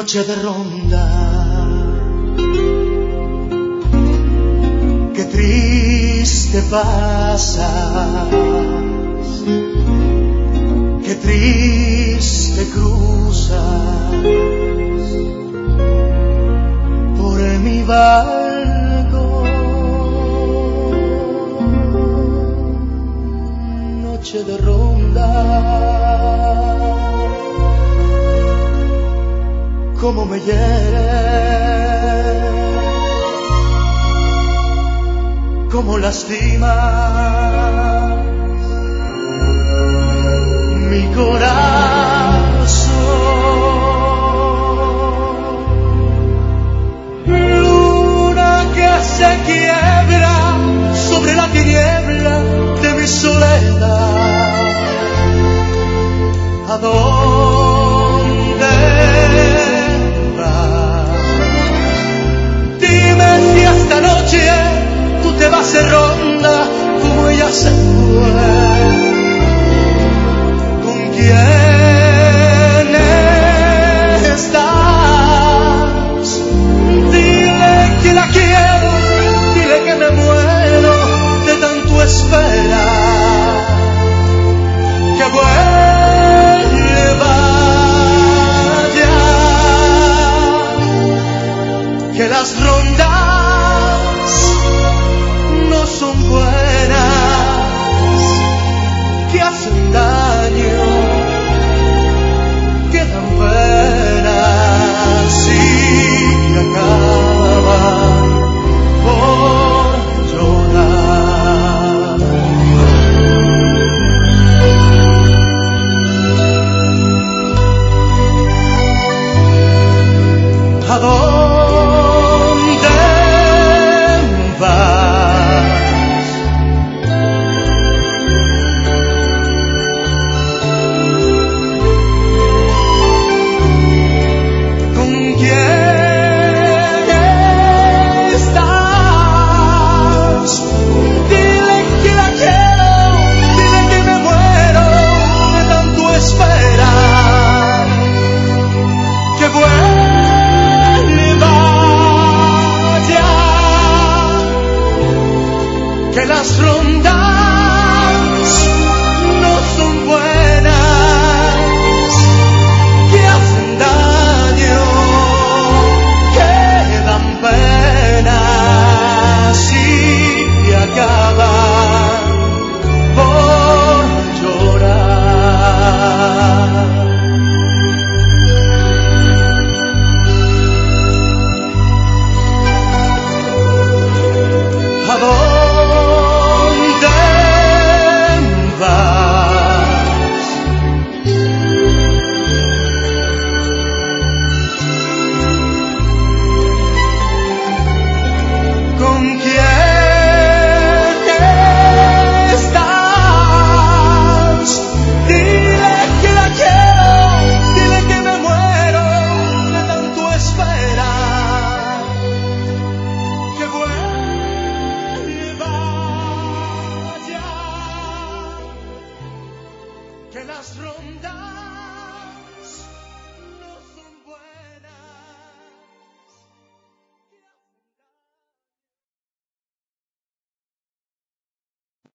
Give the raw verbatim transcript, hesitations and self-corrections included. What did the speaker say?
Noche de ronda, qué triste pasas, qué triste cruzas por mi balcón. Noche de ronda, cómo me hiere, cómo lastima mi corazón. Luna que se quiebra sobre la tiniebla de mi soledad. ¿A dónde si esta noche tú te vas de ronda como ella se fue? ¿Con quién estás? Dile que la quiero, dile que me muero de tanto esperar. Que vuelva ya, que las rondas no son buenas, que hacen daño, que dan penas y que acaban por llorar. ¿A dónde vas? ¿Con quién estás? Dile que la quiero, dile que me muero de tanto esperar. Que vuelva ya, que las rondas no son buenas, que hacen daño, que dan penas y que acaban por llorar. ¿A dónde vas? ¿Con quién estás? Dile que la quiero, dile que me muero de tanto esperar. Que vuelva ya, que las rondas